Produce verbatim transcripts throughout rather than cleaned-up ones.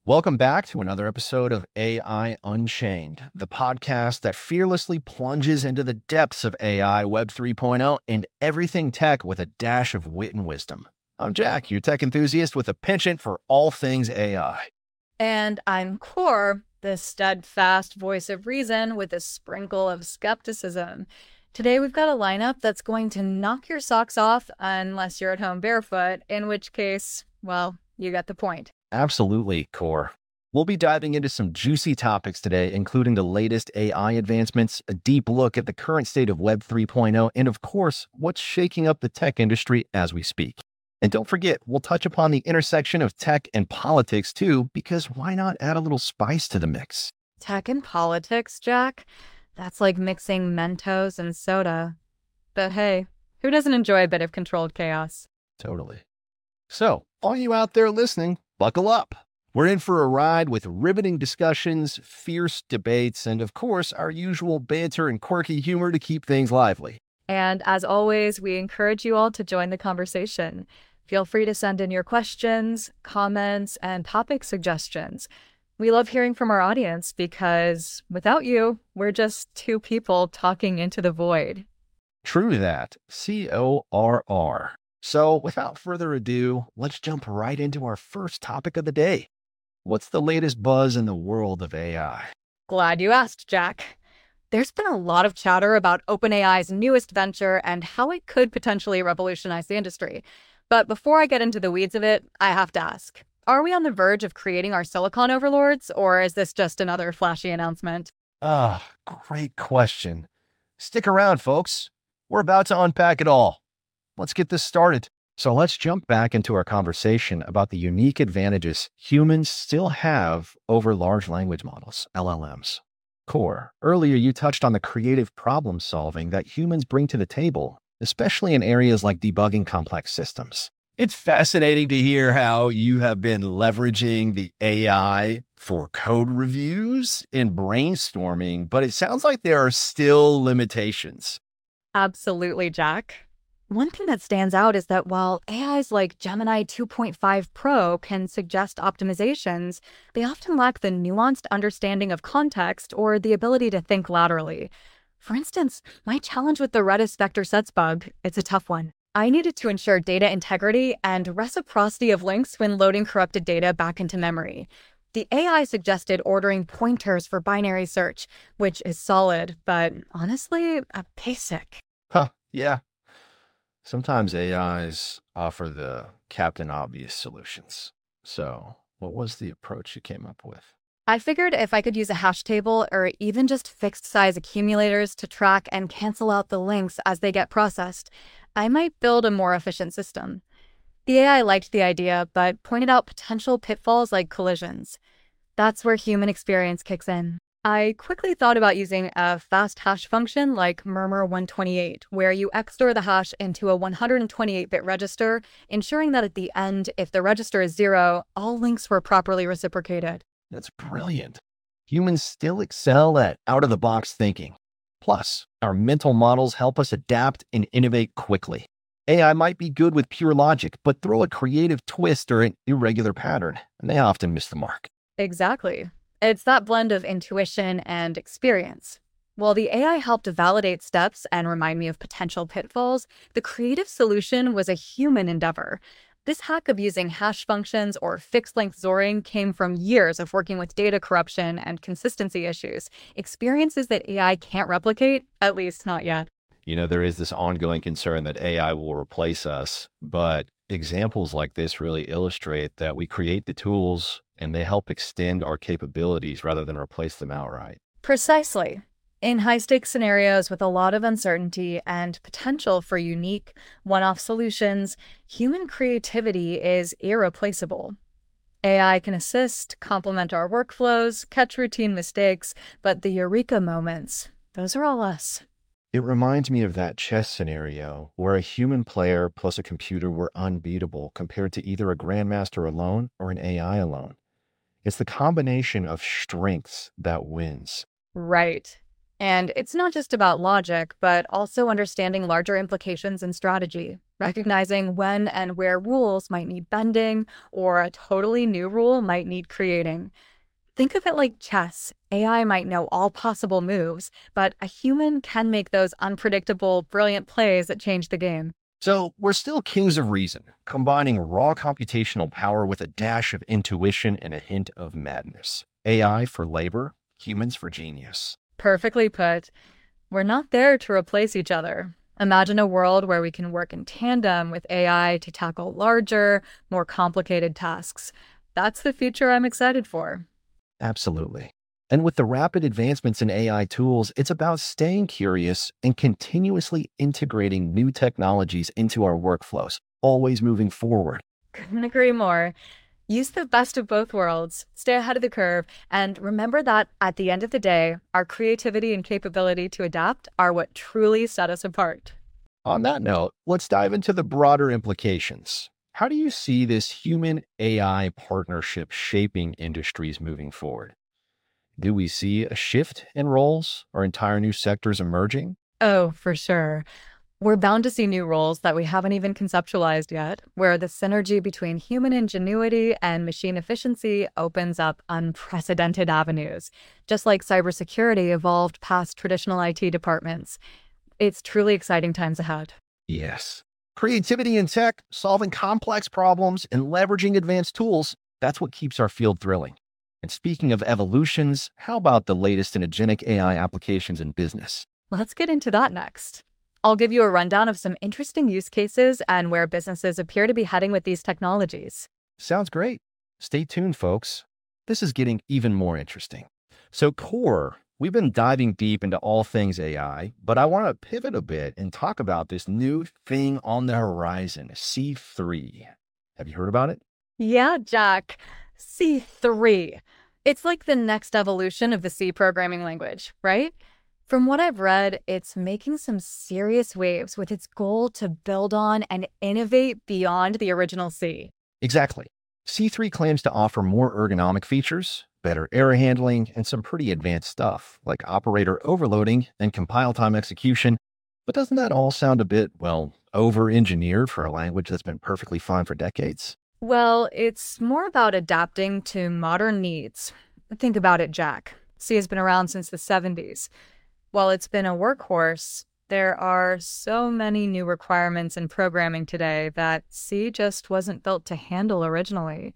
Welcome back to another episode of A I Unchained, the podcast that fearlessly plunges into the depths of A I, Web 3.0, and everything tech with a dash of wit and wisdom. I'm Jack, your tech enthusiast with a penchant for all things A I. And I'm Core, the steadfast voice of reason with a sprinkle of skepticism. Today we've got a lineup that's going to knock your socks off unless you're at home barefoot, in which case, well, you get the point. Absolutely, Core. We'll be diving into some juicy topics today, including the latest A I advancements, a deep look at the current state of Web 3.0, and of course, what's shaking up the tech industry as we speak. And don't forget, we'll touch upon the intersection of tech and politics too, because why not add a little spice to the mix? Tech and politics, Jack? That's like mixing Mentos and soda. But hey, who doesn't enjoy a bit of controlled chaos? Totally. So, all you out there listening, buckle up. We're in for a ride with riveting discussions, fierce debates, and of course, our usual banter and quirky humor to keep things lively. And as always, we encourage you all to join the conversation. Feel free to send in your questions, comments, and topic suggestions. We love hearing from our audience because without you, we're just two people talking into the void. True that. C O R R. So without further ado, let's jump right into our first topic of the day. What's the latest buzz in the world of A I? Glad you asked, Jack. There's been a lot of chatter about OpenAI's newest venture and how it could potentially revolutionize the industry. But before I get into the weeds of it, I have to ask, are we on the verge of creating our silicon overlords, or is this just another flashy announcement? Ah, great question. Stick around, folks. We're about to unpack it all. Let's get this started. So let's jump back into our conversation about the unique advantages humans still have over large language models, L L Ms. Core, earlier you touched on the creative problem solving that humans bring to the table, especially in areas like debugging complex systems. It's fascinating to hear how you have been leveraging the A I for code reviews and brainstorming, but it sounds like there are still limitations. Absolutely, Jack. One thing that stands out is that while A Is like Gemini two point five Pro can suggest optimizations, they often lack the nuanced understanding of context or the ability to think laterally. For instance, my challenge with the Redis vector sets bug, it's a tough one. I needed to ensure data integrity and reciprocity of links when loading corrupted data back into memory. The A I suggested ordering pointers for binary search, which is solid, but honestly, a basic. Huh, yeah. Sometimes A Is offer the Captain Obvious solutions. So, what was the approach you came up with? I figured if I could use a hash table or even just fixed size accumulators to track and cancel out the links as they get processed, I might build a more efficient system. The A I liked the idea, but pointed out potential pitfalls like collisions. That's where human experience kicks in. I quickly thought about using a fast hash function like Murmur one twenty-eight, where you X S T O R the hash into a one hundred twenty-eight bit register, ensuring that at the end, if the register is zero, all links were properly reciprocated. That's brilliant. Humans still excel at out-of-the-box thinking. Plus, our mental models help us adapt and innovate quickly. A I might be good with pure logic, but throw a creative twist or an irregular pattern, and they often miss the mark. Exactly. It's that blend of intuition and experience. While the A I helped validate steps and remind me of potential pitfalls, the creative solution was a human endeavor. This hack of using hash functions or fixed-length Zoring came from years of working with data corruption and consistency issues, experiences that A I can't replicate, at least not yet. You know, there is this ongoing concern that A I will replace us, but examples like this really illustrate that we create the tools and they help extend our capabilities rather than replace them outright. Precisely. In high-stakes scenarios with a lot of uncertainty and potential for unique, one-off solutions, human creativity is irreplaceable. A I can assist, complement our workflows, catch routine mistakes, but the eureka moments, those are all us. It reminds me of that chess scenario where a human player plus a computer were unbeatable compared to either a grandmaster alone or an A I alone. It's the combination of strengths that wins. Right. And it's not just about logic, but also understanding larger implications and strategy, recognizing when and where rules might need bending or a totally new rule might need creating. Think of it like chess. A I might know all possible moves, but a human can make those unpredictable, brilliant plays that change the game. So we're still kings of reason, combining raw computational power with a dash of intuition and a hint of madness. A I for labor, humans for genius. Perfectly put. We're not there to replace each other. Imagine a world where we can work in tandem with A I to tackle larger, more complicated tasks. That's the future I'm excited for. Absolutely. And with the rapid advancements in A I tools, it's about staying curious and continuously integrating new technologies into our workflows, always moving forward. Couldn't agree more. Use the best of both worlds, stay ahead of the curve, and remember that at the end of the day, our creativity and capability to adapt are what truly set us apart. On that note, let's dive into the broader implications. How do you see this human-A I partnership shaping industries moving forward? Do we see a shift in roles or entire new sectors emerging? Oh, for sure. We're bound to see new roles that we haven't even conceptualized yet, where the synergy between human ingenuity and machine efficiency opens up unprecedented avenues, just like cybersecurity evolved past traditional I T departments. It's truly exciting times ahead. Yes. Creativity in tech, solving complex problems, and leveraging advanced tools, that's what keeps our field thrilling. And speaking of evolutions, how about the latest in agentic A I applications in business? Let's get into that next. I'll give you a rundown of some interesting use cases and where businesses appear to be heading with these technologies. Sounds great. Stay tuned, folks. This is getting even more interesting. So, Core, we've been diving deep into all things A I, but I want to pivot a bit and talk about this new thing on the horizon, C three. Have you heard about it? Yeah, Jack. C three. It's like the next evolution of the C programming language, right? From what I've read, it's making some serious waves with its goal to build on and innovate beyond the original C. Exactly. C three claims to offer more ergonomic features, better error handling, and some pretty advanced stuff like operator overloading and compile time execution. But doesn't that all sound a bit, well, over-engineered for a language that's been perfectly fine for decades? Well, it's more about adapting to modern needs. Think about it, Jack. C has been around since the seventies. While it's been a workhorse, there are so many new requirements in programming today that C just wasn't built to handle originally.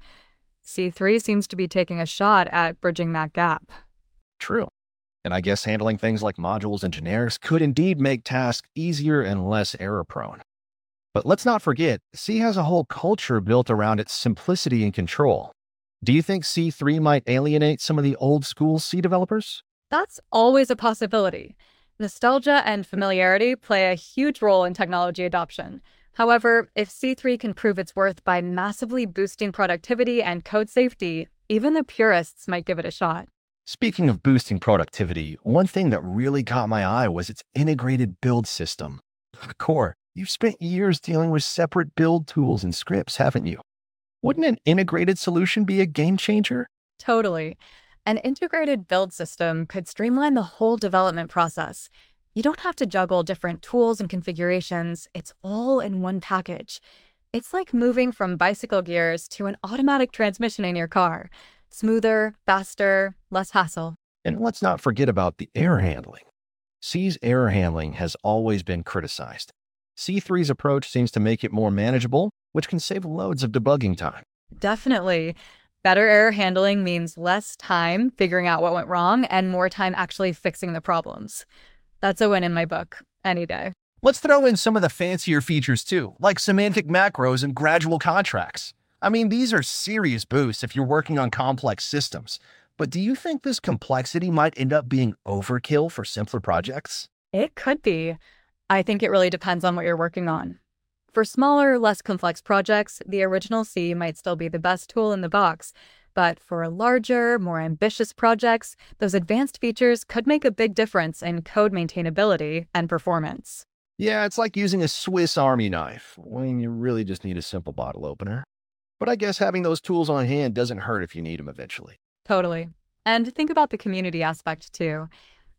C three seems to be taking a shot at bridging that gap. True. And I guess handling things like modules and generics could indeed make tasks easier and less error-prone. But let's not forget, C has a whole culture built around its simplicity and control. Do you think C three might alienate some of the old-school C developers? That's always a possibility. Nostalgia and familiarity play a huge role in technology adoption. However, if C three can prove its worth by massively boosting productivity and code safety, even the purists might give it a shot. Speaking of boosting productivity, one thing that really caught my eye was its integrated build system. Core, you've spent years dealing with separate build tools and scripts, haven't you? Wouldn't an integrated solution be a game changer? Totally. An integrated build system could streamline the whole development process. You don't have to juggle different tools and configurations. It's all in one package. It's like moving from bicycle gears to an automatic transmission in your car. Smoother, faster, less hassle. And let's not forget about the error handling. C's error handling has always been criticized. C three's approach seems to make it more manageable, which can save loads of debugging time. Definitely. Better error handling means less time figuring out what went wrong and more time actually fixing the problems. That's a win in my book, any day. Let's throw in some of the fancier features too, like semantic macros and gradual contracts. I mean, these are serious boosts if you're working on complex systems. But do you think this complexity might end up being overkill for simpler projects? It could be. I think it really depends on what you're working on. For smaller, less complex projects, the original C might still be the best tool in the box. But for larger, more ambitious projects, those advanced features could make a big difference in code maintainability and performance. Yeah, it's like using a Swiss Army knife when you really just need a simple bottle opener. But I guess having those tools on hand doesn't hurt if you need them eventually. Totally. And think about the community aspect too.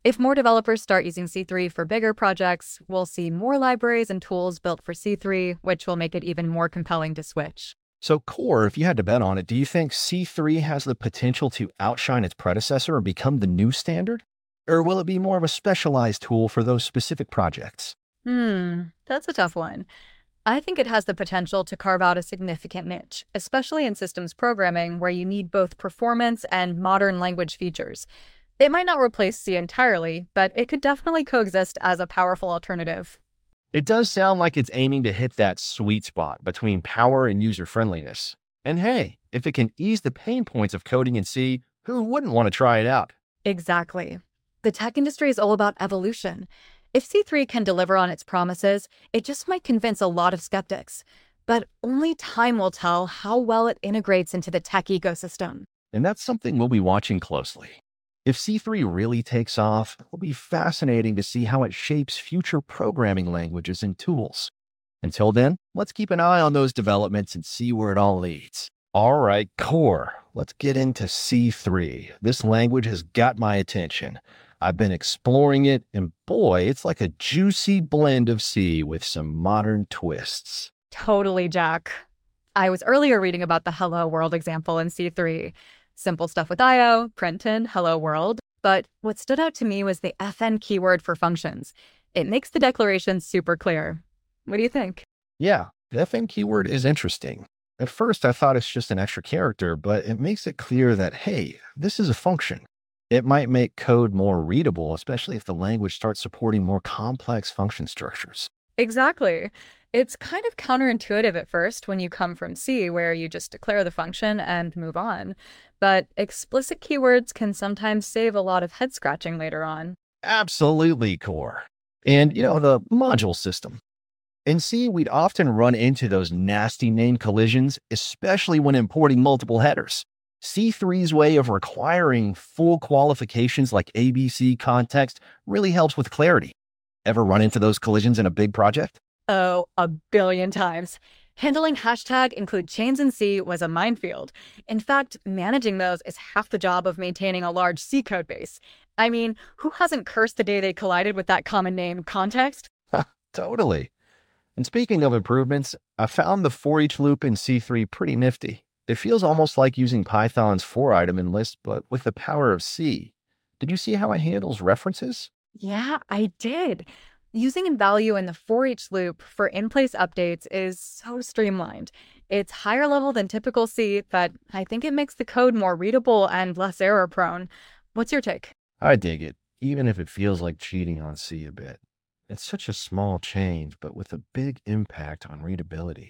If more developers start using C three for bigger projects, we'll see more libraries and tools built for C three, which will make it even more compelling to switch. So, Core, if you had to bet on it, do you think C three has the potential to outshine its predecessor and become the new standard? Or will it be more of a specialized tool for those specific projects? Hmm, that's a tough one. I think it has the potential to carve out a significant niche, especially in systems programming where you need both performance and modern language features. It might not replace C entirely, but it could definitely coexist as a powerful alternative. It does sound like it's aiming to hit that sweet spot between power and user friendliness. And hey, if it can ease the pain points of coding in C, who wouldn't want to try it out? Exactly. The tech industry is all about evolution. If C three can deliver on its promises, it just might convince a lot of skeptics. But only time will tell how well it integrates into the tech ecosystem. And that's something we'll be watching closely. If C three really takes off, it'll be fascinating to see how it shapes future programming languages and tools. Until then, let's keep an eye on those developments and see where it all leads. All right, Core, let's get into C three. This language has got my attention. I've been exploring it, and boy, it's like a juicy blend of C with some modern twists. Totally, Jack. I was earlier reading about the Hello World example in C three. Simple stuff with I O, print in, hello world. But what stood out to me was the F N keyword for functions. It makes the declaration super clear. What do you think? Yeah, the F N keyword is interesting. At first, I thought it's just an extra character, but it makes it clear that, hey, this is a function. It might make code more readable, especially if the language starts supporting more complex function structures. Exactly. It's kind of counterintuitive at first when you come from C, where you just declare the function and move on. But explicit keywords can sometimes save a lot of head scratching later on. Absolutely, Core. And, you know, the module system. In C, we'd often run into those nasty name collisions, especially when importing multiple headers. C three's way of requiring full qualifications like A B C context really helps with clarity. Ever run into those collisions in a big project? Oh, a billion times. Handling hashtag include chains in C was a minefield. In fact, managing those is half the job of maintaining a large C code base. I mean, who hasn't cursed the day they collided with that common name context? Totally. And speaking of improvements, I found the for each loop in C three pretty nifty. It feels almost like using Python's for item in Lisp, but with the power of C. Did you see how it handles references? Yeah, I did. Using in value in the for each loop for in-place updates is so streamlined. It's higher level than typical C, but I think it makes the code more readable and less error prone. What's your take? I dig it, even if it feels like cheating on C a bit. It's such a small change, but with a big impact on readability.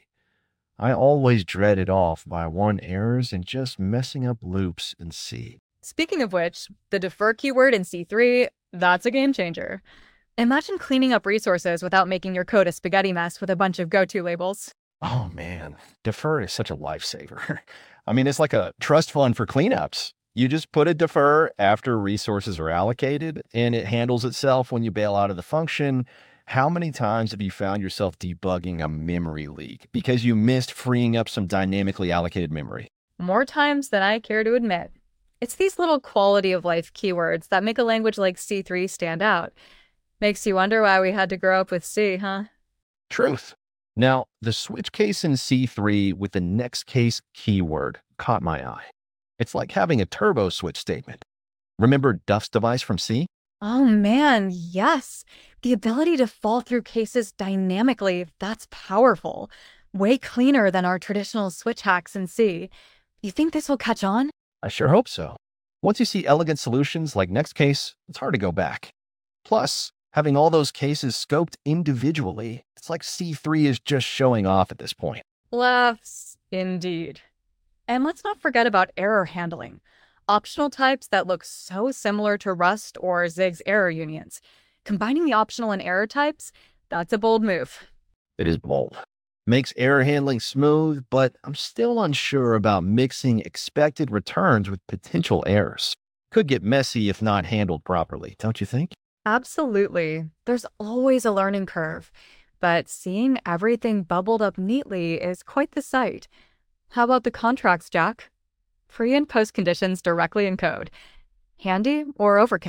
I always dread it off by one errors and just messing up loops in C. Speaking of which, the defer keyword in C three, that's a game changer. Imagine cleaning up resources without making your code a spaghetti mess with a bunch of go-to labels. Oh man, defer is such a lifesaver. I mean, it's like a trust fund for cleanups. You just put a defer after resources are allocated and it handles itself when you bail out of the function. How many times have you found yourself debugging a memory leak because you missed freeing up some dynamically allocated memory? More times than I care to admit. It's these little quality of life keywords that make a language like C three stand out. Makes you wonder why we had to grow up with C, huh? Truth. Now, the switch case in C three with the next case keyword caught my eye. It's like having a turbo switch statement. Remember Duff's device from C? Oh man, yes. The ability to fall through cases dynamically, that's powerful. Way cleaner than our traditional switch hacks in C. You think this will catch on? I sure hope so. Once you see elegant solutions like next case, it's hard to go back. Plus, having all those cases scoped individually, it's like C three is just showing off at this point. Laughs, indeed. And let's not forget about error handling. Optional types that look so similar to Rust or Zig's error unions. Combining the optional and error types, that's a bold move. It is bold. Makes error handling smooth, but I'm still unsure about mixing expected returns with potential errors. Could get messy if not handled properly, don't you think? Absolutely. There's always a learning curve. But seeing everything bubbled up neatly is quite the sight. How about the contracts, Jack? Pre and post conditions directly in code. Handy or overkill?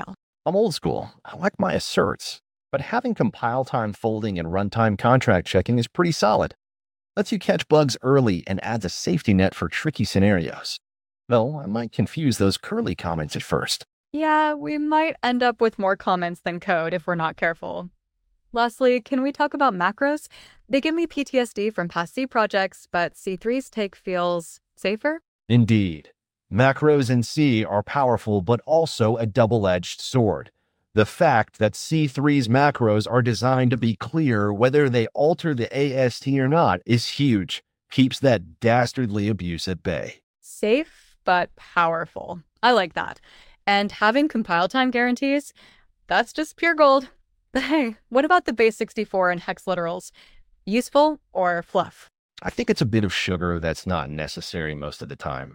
I'm old school. I like my asserts, but having compile time folding and runtime contract checking is pretty solid. Lets you catch bugs early and adds a safety net for tricky scenarios. Though I might confuse those curly comments at first. Yeah, we might end up with more comments than code if we're not careful. Lastly, can we talk about macros? They give me P T S D from past C projects, but C three's take feels safer. Indeed. Macros in C are powerful, but also a double-edged sword. The fact that C three's macros are designed to be clear whether they alter the A S T or not is huge. Keeps that dastardly abuse at bay. Safe, but powerful. I like that. And having compile time guarantees, that's just pure gold. But hey, what about the base sixty-four and hex literals? Useful or fluff? I think it's a bit of sugar that's not necessary most of the time.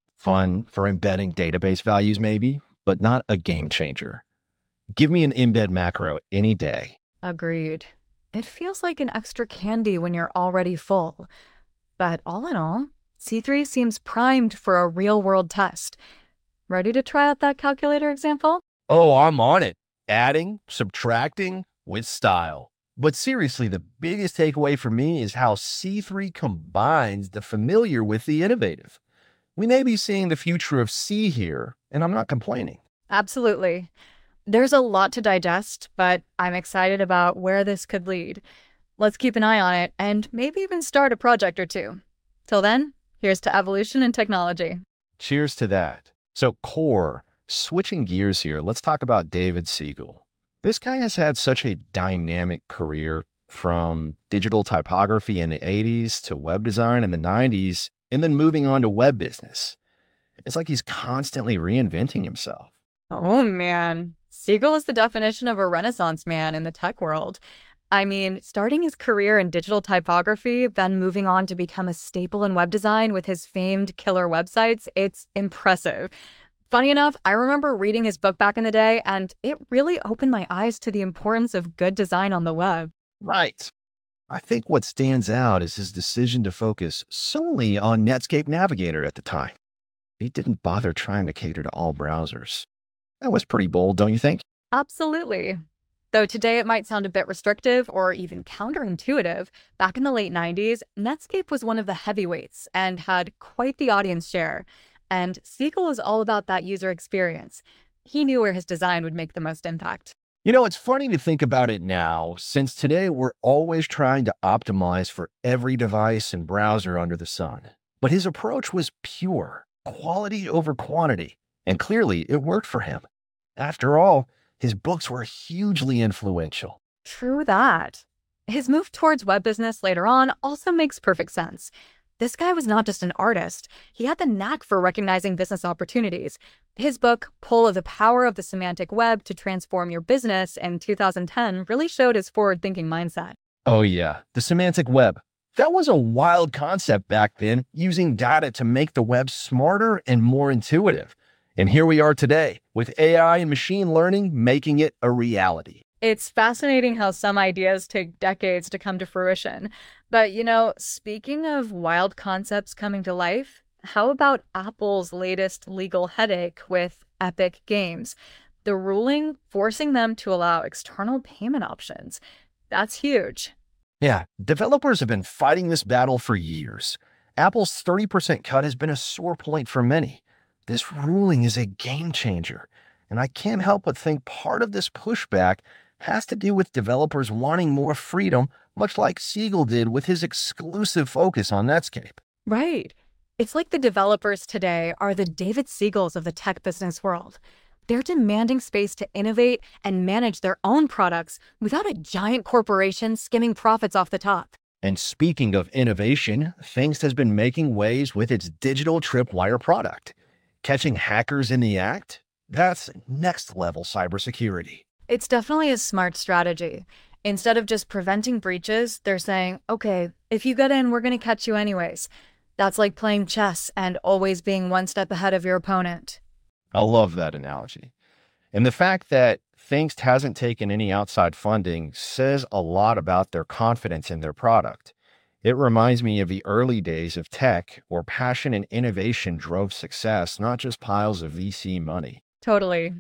Fun for embedding database values maybe, but not a game changer. Give me an embed macro any day. Agreed. It feels like an extra candy when you're already full. But all in all, C three seems primed for a real-world test. Ready to try out that calculator example? Oh, I'm on it. Adding, subtracting with style. But seriously, the biggest takeaway for me is how C three combines the familiar with the innovative. We may be seeing the future of C here, and I'm not complaining. Absolutely. There's a lot to digest, but I'm excited about where this could lead. Let's keep an eye on it and maybe even start a project or two. Till then, here's to evolution and technology. Cheers to that. So core, switching gears here, let's talk about David Siegel. This guy has had such a dynamic career, from digital typography in the eighties to web design in the nineties, and then moving on to web business. It's like he's constantly reinventing himself. Oh man, Siegel is the definition of a Renaissance man in the tech world. I mean, starting his career in digital typography, then moving on to become a staple in web design with his famed killer websites, it's impressive. Funny enough, I remember reading his book back in the day, and it really opened my eyes to the importance of good design on the web. Right. I think what stands out is his decision to focus solely on Netscape Navigator at the time. He didn't bother trying to cater to all browsers. That was pretty bold, don't you think? Absolutely. Though today it might sound a bit restrictive or even counterintuitive, back in the late nineties, Netscape was one of the heavyweights and had quite the audience share. And Siegel is all about that user experience. He knew where his design would make the most impact. You know, it's funny to think about it now, since today we're always trying to optimize for every device and browser under the sun. But his approach was pure, quality over quantity, and clearly it worked for him. After all, his books were hugely influential. True that. His move towards web business later on also makes perfect sense. This guy was not just an artist. He had the knack for recognizing business opportunities. His book, Pull of the Power of the Semantic Web to Transform Your Business in two thousand ten really showed his forward-thinking mindset. Oh yeah, the semantic web. That was a wild concept back then, using data to make the web smarter and more intuitive. And here we are today, with A I and machine learning making it a reality. It's fascinating how some ideas take decades to come to fruition. But, you know, speaking of wild concepts coming to life, how about Apple's latest legal headache with Epic Games? The ruling forcing them to allow external payment options. That's huge. Yeah, developers have been fighting this battle for years. Apple's thirty percent cut has been a sore point for many. This ruling is a game changer, and I can't help but think part of this pushback has to do with developers wanting more freedom, much like Siegel did with his exclusive focus on Netscape. Right. It's like the developers today are the David Siegels of the tech business world. They're demanding space to innovate and manage their own products without a giant corporation skimming profits off the top. And speaking of innovation, Thinkst has been making waves with its digital tripwire product. Catching hackers in the act? That's next level cybersecurity. It's definitely a smart strategy. Instead of just preventing breaches, they're saying, okay, if you get in, we're going to catch you anyways. That's like playing chess and always being one step ahead of your opponent. I love that analogy. And the fact that Thinkst hasn't taken any outside funding says a lot about their confidence in their product. It reminds me of the early days of tech, where passion and innovation drove success, not just piles of V C money. Totally.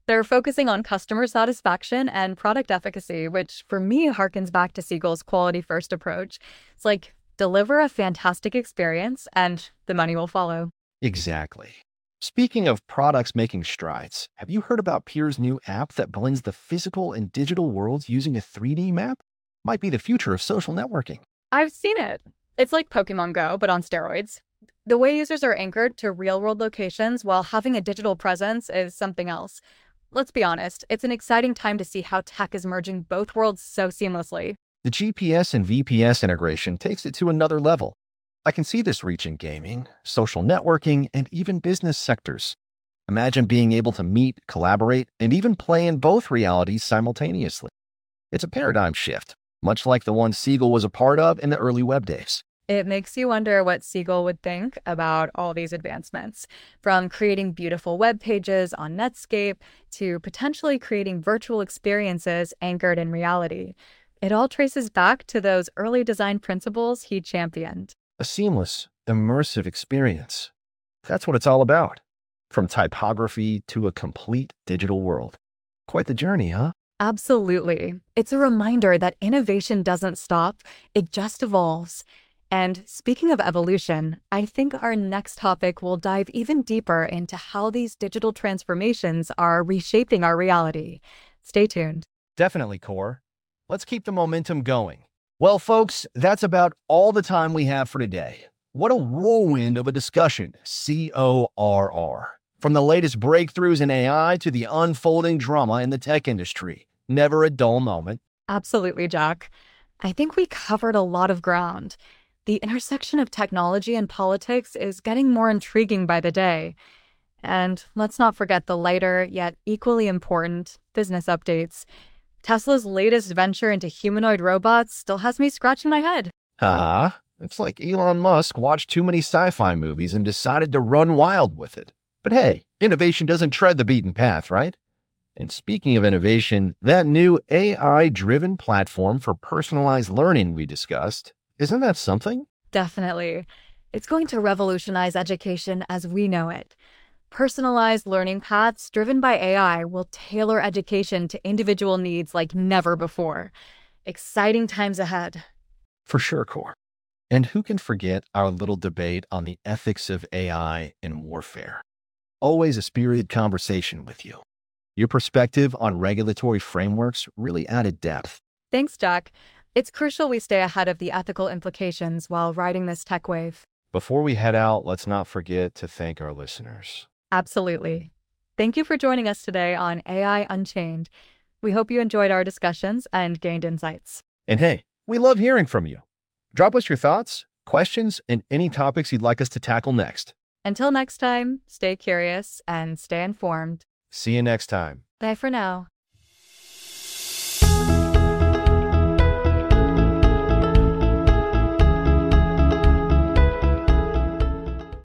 They're focusing on customer satisfaction and product efficacy, which for me harkens back to Siegel's quality first approach. It's like deliver a fantastic experience and the money will follow. Exactly. Speaking of products making strides, have you heard about Peer's new app that blends the physical and digital worlds using a three D map? Might be the future of social networking. I've seen it. It's like Pokemon Go, but on steroids. The way users are anchored to real-world locations while having a digital presence is something else. Let's be honest, it's an exciting time to see how tech is merging both worlds so seamlessly. The G P S and V P S integration takes it to another level. I can see this reaching gaming, social networking, and even business sectors. Imagine being able to meet, collaborate, and even play in both realities simultaneously. It's a paradigm shift, much like the one Siegel was a part of in the early web days. It makes you wonder what Siegel would think about all these advancements, from creating beautiful web pages on Netscape to potentially creating virtual experiences anchored in reality. It all traces back to those early design principles he championed. A seamless, immersive experience. That's what it's all about. From typography to a complete digital world. Quite the journey, huh? Absolutely. It's a reminder that innovation doesn't stop, it just evolves. And speaking of evolution, I think our next topic will dive even deeper into how these digital transformations are reshaping our reality. Stay tuned. Definitely, Core. Let's keep the momentum going. Well, folks, that's about all the time we have for today. What a whirlwind of a discussion, C O R R. From the latest breakthroughs in A I to the unfolding drama in the tech industry. Never a dull moment. Absolutely, Jack. I think we covered a lot of ground. The intersection of technology and politics is getting more intriguing by the day. And let's not forget the lighter, yet equally important, business updates. Tesla's latest venture into humanoid robots still has me scratching my head. Ah, it's like Elon Musk watched too many sci-fi movies and decided to run wild with it. But hey, innovation doesn't tread the beaten path, right? And speaking of innovation, that new A I-driven platform for personalized learning we discussed, isn't that something? Definitely. It's going to revolutionize education as we know it. Personalized learning paths driven by A I will tailor education to individual needs like never before. Exciting times ahead. For sure, Core. And who can forget our little debate on the ethics of A I in warfare? Always a spirited conversation with you. Your perspective on regulatory frameworks really added depth. Thanks, Jack. It's crucial we stay ahead of the ethical implications while riding this tech wave. Before we head out, let's not forget to thank our listeners. Absolutely. Thank you for joining us today on A I Unchained. We hope you enjoyed our discussions and gained insights. And hey, we love hearing from you. Drop us your thoughts, questions, and any topics you'd like us to tackle next. Until next time, stay curious and stay informed. See you next time. Bye for now.